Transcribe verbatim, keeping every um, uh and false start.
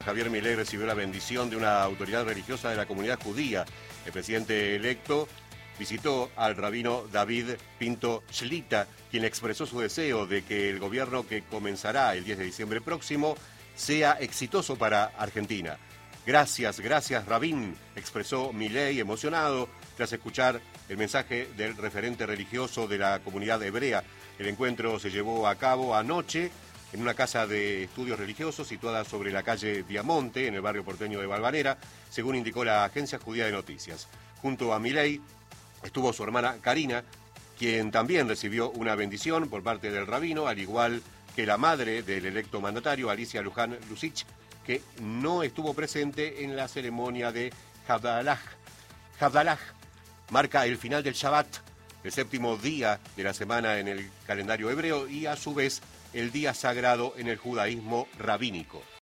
Javier Milei recibió la bendición de una autoridad religiosa de la comunidad judía. El presidente electo visitó al rabino David Pinto Shlita, quien expresó su deseo de que el gobierno que comenzará el diez de diciembre próximo sea exitoso para Argentina. Gracias, gracias, Rabín, expresó Milei emocionado tras escuchar el mensaje del referente religioso de la comunidad hebrea. El encuentro se llevó a cabo anoche en una casa de estudios religiosos situada sobre la calle Diamonte, en el barrio porteño de Valvanera, según indicó la agencia judía de noticias. Junto a Milei estuvo su hermana Karina, quien también recibió una bendición por parte del rabino, al igual que la madre del electo mandatario, Alicia Luján Lucich, que no estuvo presente en la ceremonia de Havdalah. Havdalah marca el final del Shabbat, el séptimo día de la semana en el calendario hebreo y a su vez el día sagrado en el judaísmo rabínico.